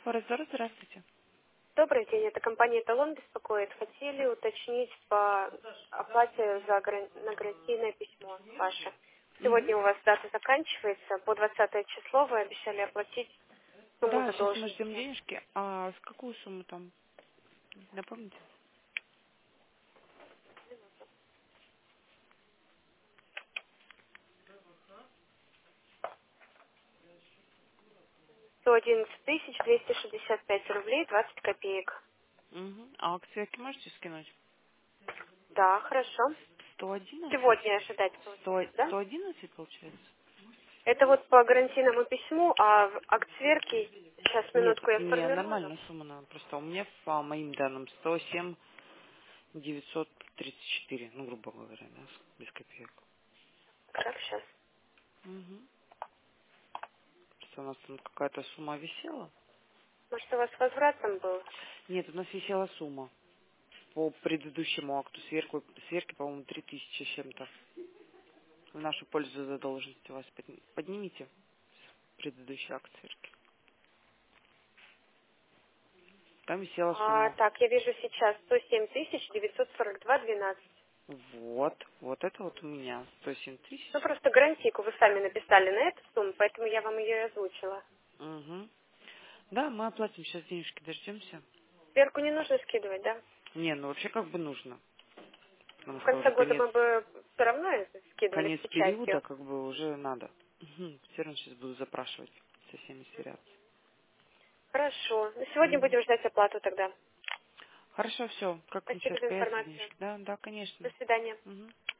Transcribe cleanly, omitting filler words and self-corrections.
Форезор, здравствуйте. Добрый день, это компания «Эталон» беспокоит. Хотели уточнить по оплате за на гарантийное письмо ваше. Угу. Сегодня у вас дата заканчивается, по 20 число вы обещали оплатить сумму Да, сейчас мы ждем задолженности. денежки. А с какую сумму там? Напомните? 111 265 рублей 20 копеек. Угу. А акции можете скинуть? Да, хорошо. 111? Сегодня ожидать получается, да? 111 получается? Это вот по гарантийному письму, а в акт сверки, сейчас Нет, минутку я мне сформирую. нормальная сумма надо. Просто у меня по моим данным 107 934, ну, грубо говоря, да, без копеек. Так, сейчас. Угу. Просто у нас там какая-то сумма висела. Может, у вас возврат там был? Нет, у нас висела сумма. По предыдущему акту сверки, по-моему, 3000 с чем-то. В нашу пользу задолженности у вас поднимите предыдущий акт сверки. Там висела сумма. Так, я вижу сейчас 107 942 12. Вот это вот у меня 107 Ну, тысяч. просто гарантийку вы сами написали на эту сумму, поэтому я вам ее и озвучила. Угу. Да, мы оплатим, сейчас денежки дождемся. Сверху не нужно скидывать, да? Не, ну вообще как бы нужно. Потому В что конце уже года конец, мы бы все равно это скидывали с конец периода, печатью. как бы уже надо. Все равно сейчас буду запрашивать, со всеми сверяться. Хорошо. Ну, сегодня Мгм. будем ждать оплату тогда. Хорошо, все. Как Спасибо сейчас за появятся информацию. денежки? Да, да, конечно. До свидания. Мгм.